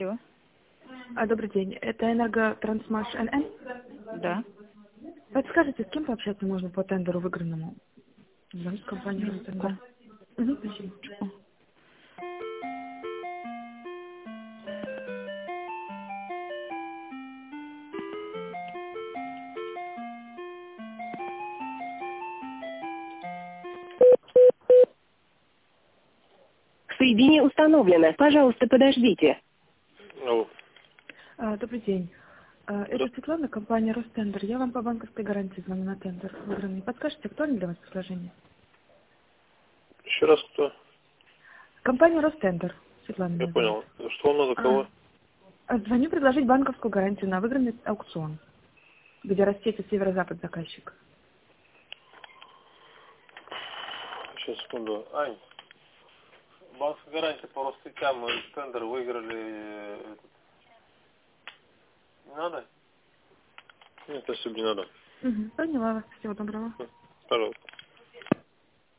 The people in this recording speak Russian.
Алло. Добрый день. Это Энерготрансмаш НН? Да. Подскажите, с кем пообщаться можно по тендеру выигранному? Звонит компания Минутку. Ростендер. Угу, спасибо. Соединение установлено. Пожалуйста, подождите. Алло. Добрый день. Это Светлана, компания Ростендер. Я вам по банковской гарантии звоню на тендер выигранный. Подскажите, актуально для вас предложение? Еще раз кто? Компания Ростендер. Светлана Я меня понял. зовут. Что вам надо, кого? Звоню предложить банковскую гарантию на выигранный аукцион, где растет северо-запад заказчик. Сейчас, секунду. Ань, банковская гарантия по Ростелекам, мы тендер выиграли. Не надо? Нет, если бы не надо. Поняла вас. Всего доброго. Пожалуйста.